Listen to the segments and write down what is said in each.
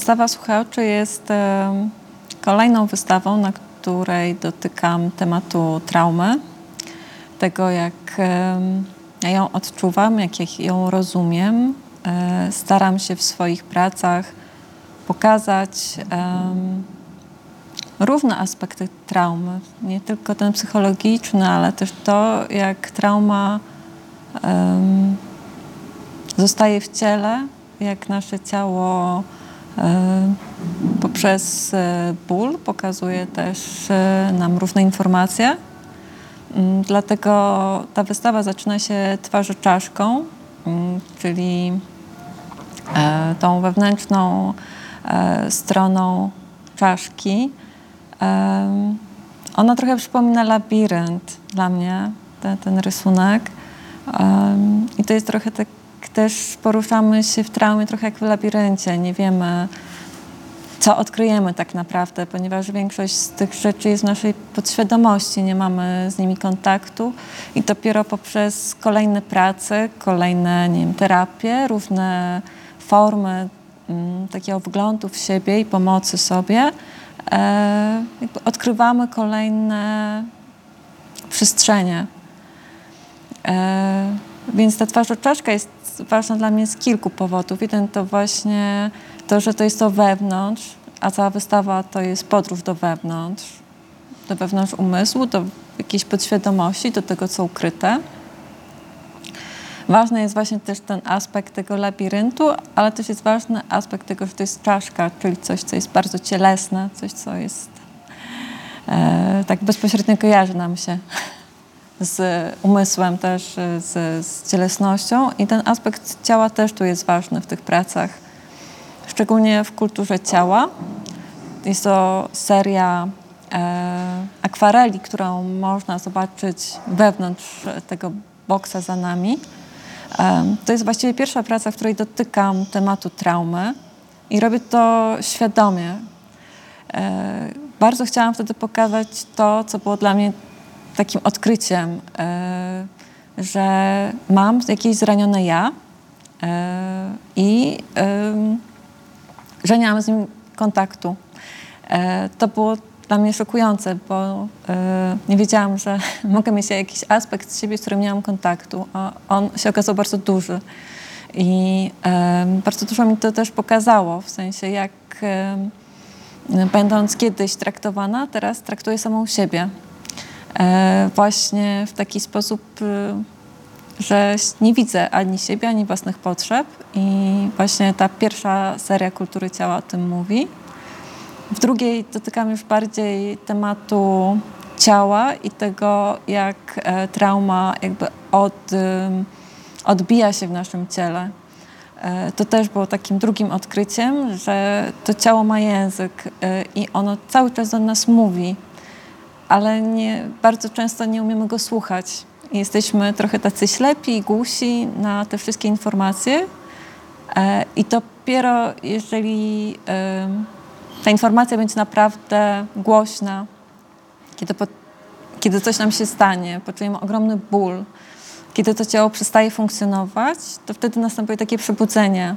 Wystawa Suche Oczy jest kolejną wystawą, na której dotykam tematu traumy, tego jak ja ją odczuwam, jak ją rozumiem. Staram się w swoich pracach pokazać różne aspekty traumy, nie tylko ten psychologiczny, ale też to, jak trauma zostaje w ciele, jak nasze ciało poprzez ból pokazuje też nam różne informacje. Dlatego ta wystawa zaczyna się twarzoczaszką, czyli tą wewnętrzną stroną czaszki. Ona trochę przypomina labirynt dla mnie, ten rysunek. I to jest trochę tak, też poruszamy się w traumie trochę jak w labiryncie. Nie wiemy, co odkryjemy tak naprawdę, ponieważ większość z tych rzeczy jest w naszej podświadomości, nie mamy z nimi kontaktu i dopiero poprzez kolejne prace, kolejne, nie wiem, terapie, różne formy takiego wglądu w siebie i pomocy sobie, jakby odkrywamy kolejne przestrzenie. Więc ta twarzoczaszka jest ważna dla mnie z kilku powodów. Jeden to właśnie to, że to jest to wewnątrz, a cała wystawa to jest podróż do wewnątrz umysłu, do jakiejś podświadomości, do tego, co ukryte. Ważny jest właśnie też ten aspekt tego labiryntu, ale też jest ważny aspekt tego, że to jest czaszka, czyli coś, co jest bardzo cielesne, coś, co jest tak bezpośrednio kojarzy nam się z umysłem też, z cielesnością i ten aspekt ciała też tu jest ważny w tych pracach, szczególnie w kulturze ciała. Jest to seria akwareli, którą można zobaczyć wewnątrz tego boksa za nami. To jest właściwie pierwsza praca, w której dotykam tematu traumy i robię to świadomie. Bardzo chciałam wtedy pokazać to, co było dla mnie takim odkryciem, że mam jakieś zranione ja i że nie mam z nim kontaktu. To było dla mnie szokujące, bo nie wiedziałam, że mogę mieć jakiś aspekt z siebie, z którym nie mam kontaktu, a on się okazał bardzo duży. I bardzo dużo mi to też pokazało, w sensie jak będąc kiedyś traktowana, teraz traktuję samą siebie. Właśnie w taki sposób, że nie widzę ani siebie, ani własnych potrzeb i właśnie ta pierwsza seria Kultury Ciała o tym mówi. W drugiej dotykam już bardziej tematu ciała i tego, jak trauma jakby odbija się w naszym ciele. To też było takim drugim odkryciem, że to ciało ma język i ono cały czas do nas mówi, ale bardzo często nie umiemy go słuchać. Jesteśmy trochę tacy ślepi i głusi na te wszystkie informacje i dopiero jeżeli ta informacja będzie naprawdę głośna, kiedy coś nam się stanie, poczujemy ogromny ból, kiedy to ciało przestaje funkcjonować, to wtedy następuje takie przebudzenie.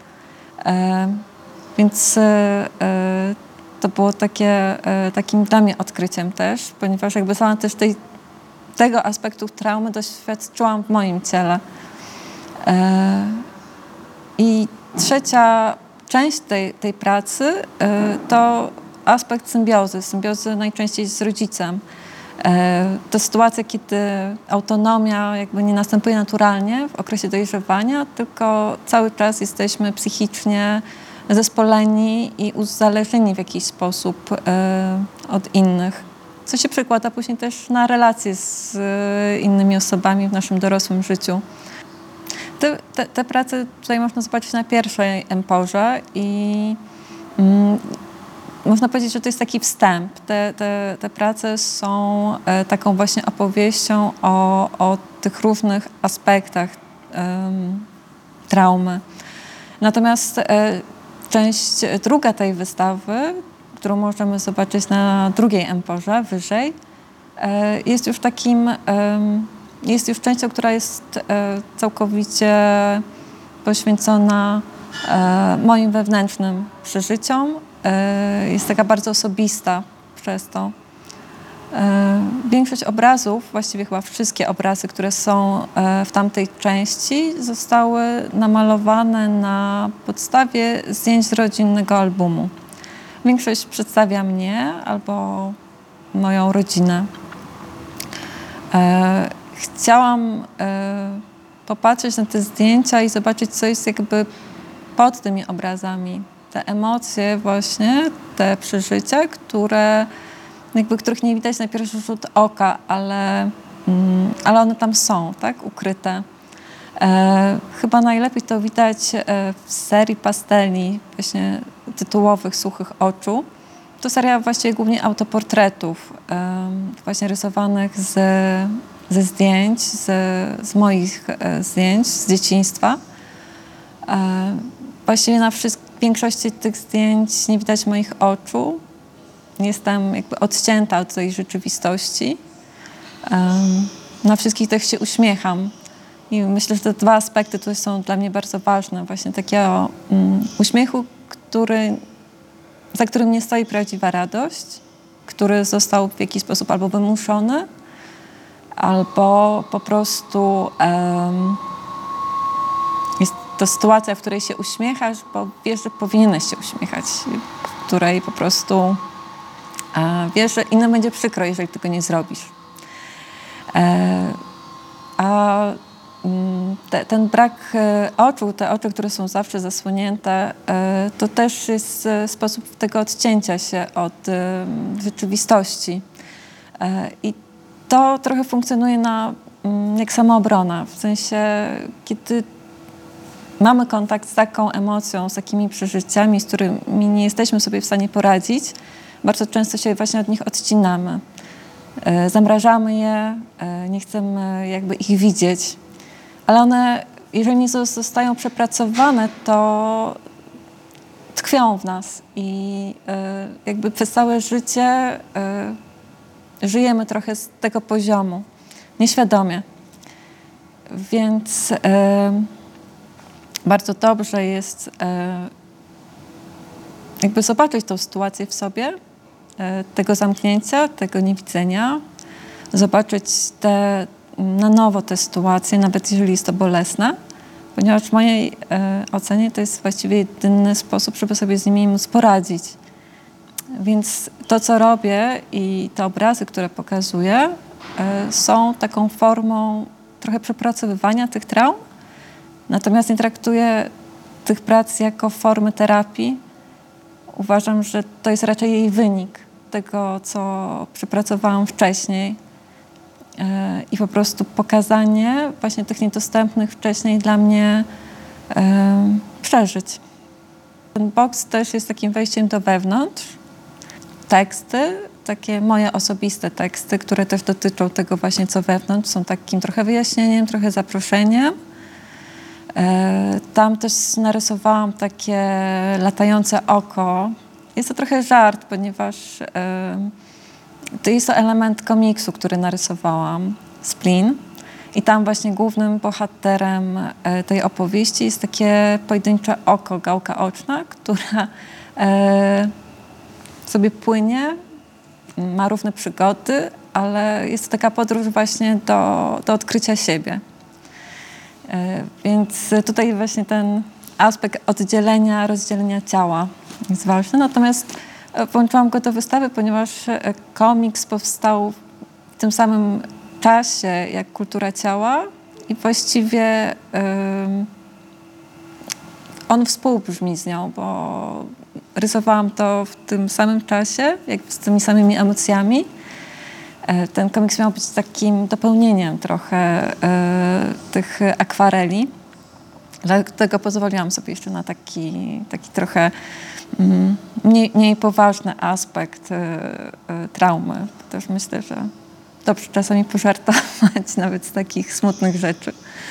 Więc to było takim dla mnie odkryciem też, ponieważ jakby sama też tego aspektu traumy doświadczyłam w moim ciele. I trzecia część tej pracy to aspekt symbiozy najczęściej z rodzicem. To sytuacja, kiedy autonomia jakby nie następuje naturalnie w okresie dojrzewania, tylko cały czas jesteśmy psychicznie zespoleni i uzależnieni w jakiś sposób od innych, co się przekłada później też na relacje z innymi osobami w naszym dorosłym życiu. Te prace tutaj można zobaczyć na pierwszej emporze i można powiedzieć, że to jest taki wstęp. Te prace są taką właśnie opowieścią o tych różnych aspektach traumy. Natomiast część druga tej wystawy, którą możemy zobaczyć na drugiej emporze, wyżej, jest już częścią, która jest całkowicie poświęcona moim wewnętrznym przeżyciom. Jest taka bardzo osobista przez to. Większość obrazów, właściwie chyba wszystkie obrazy, które są w tamtej części, zostały namalowane na podstawie zdjęć z rodzinnego albumu. Większość przedstawia mnie albo moją rodzinę. Chciałam popatrzeć na te zdjęcia i zobaczyć, co jest jakby pod tymi obrazami. Te emocje właśnie, te przeżycia, których nie widać na pierwszy rzut oka, ale one tam są, tak, ukryte. Chyba najlepiej to widać w serii pasteli, właśnie tytułowych Suchych oczu. To seria właściwie głównie autoportretów, właśnie rysowanych ze zdjęć, z moich zdjęć z dzieciństwa. Właściwie na większości tych zdjęć nie widać moich oczu. Jestem jakby odcięta od tej rzeczywistości. Na wszystkich tych się uśmiecham. I myślę, że te dwa aspekty tutaj są dla mnie bardzo ważne. Właśnie takiego uśmiechu, za którym nie stoi prawdziwa radość, który został w jakiś sposób albo wymuszony, albo po prostu jest to sytuacja, w której się uśmiechasz, bo wiesz, że powinieneś się uśmiechać, w której po prostu wiesz, że innym będzie przykro, jeżeli tego nie zrobisz. Ten brak oczu, te oczy, które są zawsze zasłonięte, to też jest sposób tego odcięcia się od rzeczywistości. I to trochę funkcjonuje jak samoobrona. W sensie, kiedy mamy kontakt z taką emocją, z takimi przeżyciami, z którymi nie jesteśmy sobie w stanie poradzić, bardzo często się właśnie od nich odcinamy. Zamrażamy je, nie chcemy jakby ich widzieć. Ale one, jeżeli nie zostają przepracowane, to tkwią w nas i jakby przez całe życie żyjemy trochę z tego poziomu, nieświadomie. Więc bardzo dobrze jest jakby zobaczyć tą sytuację w sobie, tego zamknięcia, tego niewidzenia, zobaczyć na nowo te sytuacje, nawet jeżeli jest to bolesne, ponieważ w mojej ocenie to jest właściwie jedyny sposób, żeby sobie z nimi móc poradzić. Więc to, co robię i te obrazy, które pokazuję, są taką formą trochę przepracowywania tych traum, natomiast nie traktuję tych prac jako formy terapii. Uważam, że to jest raczej jej wynik tego, co przepracowałam wcześniej. I po prostu pokazanie właśnie tych niedostępnych wcześniej dla mnie przeżyć. Ten boks też jest takim wejściem do wewnątrz. Teksty, takie moje osobiste teksty, które też dotyczą tego właśnie, co wewnątrz, są takim trochę wyjaśnieniem, trochę zaproszeniem. Tam też narysowałam takie latające oko. Jest to trochę żart, ponieważ to jest to element komiksu, który narysowałam, Spleen. I tam właśnie głównym bohaterem tej opowieści jest takie pojedyncze oko, gałka oczna, która sobie płynie, ma różne przygody, ale jest to taka podróż właśnie do odkrycia siebie. Więc tutaj właśnie ten aspekt oddzielenia, rozdzielenia ciała jest ważny. Natomiast włączyłam go do wystawy, ponieważ komiks powstał w tym samym czasie jak Kultura ciała i właściwie on współbrzmi z nią, bo rysowałam to w tym samym czasie, jak z tymi samymi emocjami. Ten komiks miał być takim dopełnieniem trochę tych akwareli. Dlatego pozwoliłam sobie jeszcze na taki trochę mniej poważny aspekt traumy. Też myślę, że dobrze czasami pożartować nawet z takich smutnych rzeczy.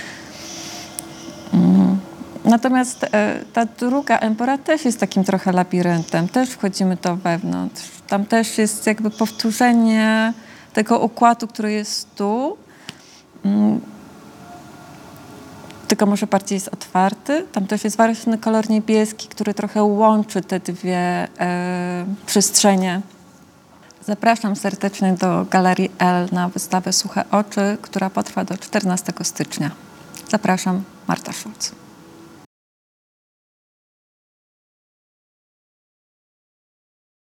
Natomiast ta druga empora też jest takim trochę labiryntem. Też wchodzimy to wewnątrz. Tam też jest jakby powtórzenie tego układu, który jest tu. tylko może bardziej jest otwarty. Tam też jest ważny kolor niebieski, który trochę łączy te dwie przestrzenie. Zapraszam serdecznie do Galerii L na wystawę Suche Oczy, która potrwa do 14 stycznia. Zapraszam, Marta Szulc.